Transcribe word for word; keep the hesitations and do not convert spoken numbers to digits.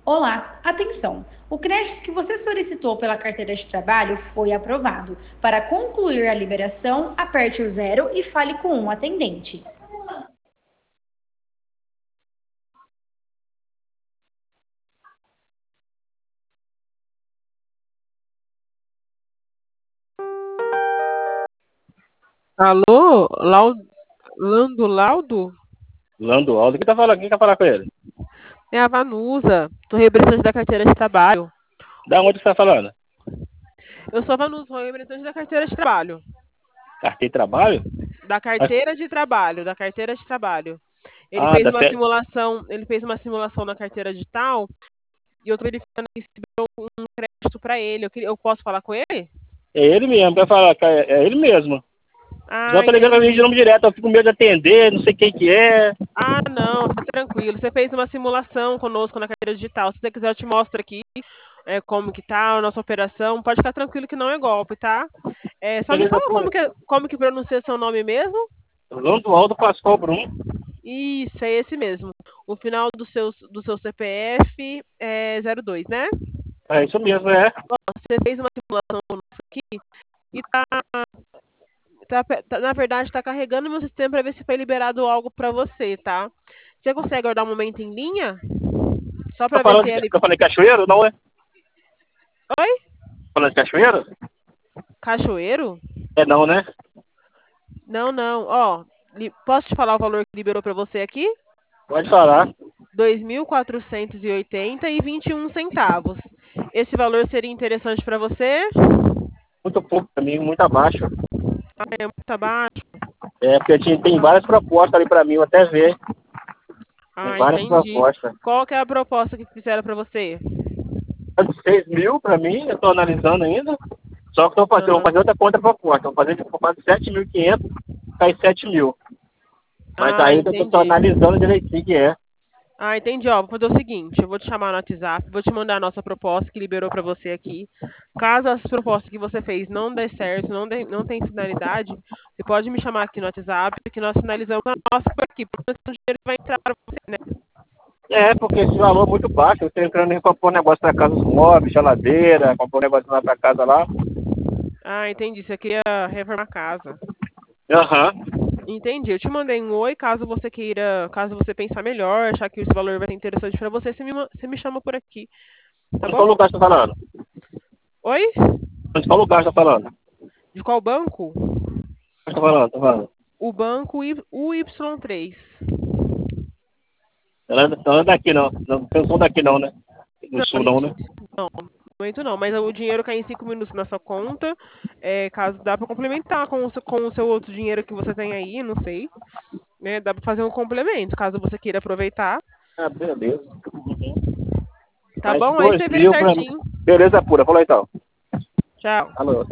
Olá, atenção! O crédito que você solicitou pela carteira de trabalho foi aprovado. Para concluir a liberação, aperte o zero e fale com um atendente. Alô, Lau- Lando Laudo? Lando Aldo, quem tá falando? Quem quer falar com ele? É a Vanusa, tô representante da carteira de trabalho. Da onde você tá falando? Eu sou a Vanusa, sou representante da carteira de trabalho. Carteira de trabalho? Da Mas- carteira de trabalho, da carteira de trabalho. Ele Ah, fez da uma C... simulação, ele fez uma simulação na carteira digital e eu tô verificando que recebeu um crédito para ele. Eu, queria- eu posso falar com ele? É ele mesmo, quer falar, que é é ele mesmo. Já Ah, tô ligando pra mim de entendi. nome direto, eu fico com medo de atender, não sei quem que é. Ah, não, tá tranquilo. Você fez uma simulação conosco na carteira digital. Se você quiser, eu te mostro aqui é, como que tá a nossa operação. Pode ficar tranquilo que não é golpe, tá? É, só me Beleza fala como pura. que, como que pronuncia seu nome mesmo? Lando Aldo Pascoal Brum. Isso, é esse mesmo. O final do seu, do seu C P F é zero dois, né? É isso mesmo, é. Você fez uma simulação conosco aqui e tá, tá, tá- na verdade, está carregando meu sistema para ver se foi liberado algo para você, tá? Você consegue aguardar um momento em linha? Só Tá para ver falando se de, é. li- tá falando de cachoeiro, não é? Oi? Falando de cachoeiro? Cachoeiro? É não, né? Não, não. Ó, li- posso te falar o valor que liberou para você aqui? Pode falar. Dois mil quatrocentos e oitenta e vinte e um centavos. Esse valor seria interessante para você? Muito pouco pra mim, muito abaixo. Ah, é muito abaixo. É, porque tinha, tem várias propostas ali pra mim, eu até ver. Tem Ah, várias entendi. propostas. Qual que é a proposta que fizeram para você? Seis mil pra mim, eu tô analisando ainda. Só que eu vou fazer, eu vou Aham. fazer outra contraproposta. Eu vou fazer de proposta de sete mil e quinhentos, cai sete mil. Mas Ah, ainda eu tô entendi. analisando direitinho que é. Ah, entendi. Ó, vou fazer o seguinte, eu vou te chamar no WhatsApp, vou te mandar a nossa proposta que liberou para você aqui. Caso as propostas que você fez não dê certo, não, dê, não tem finalidade, você pode me chamar aqui no WhatsApp, que nós finalizamos a nossa por aqui, porque o dinheiro vai entrar para você, né? É, porque esse valor é muito baixo. Eu tô entrando em comprar um negócio pra casa, os móveis, geladeira, comprar um negócio lá pra casa lá. Ah, entendi. Você queria reformar a casa. Aham. Entendi. Eu te mandei um oi, caso você queira, caso você pensar melhor, achar que esse valor vai ser interessante para você, você me, ma- você me chama por aqui, tá Onde bom? qual lugar você tá falando? Oi? Onde qual lugar você tá falando? De qual banco? Onde tá falando? Tá falando. O banco Y- U Y três. Ela não é daqui não. Não não são daqui não, né? Do Não, a sul não, gente. né? Não, no momento não, mas o dinheiro cai em cinco minutos na sua conta. É, caso dá para complementar com o, seu, com o seu outro dinheiro que você tem aí, não sei. Né, dá para fazer um complemento, caso você queira aproveitar. Ah, beleza. Uhum. Tá Mas bom? Aí dois você vê mil pra mim. certinho. Beleza pura, falou então. Tchau. Alô.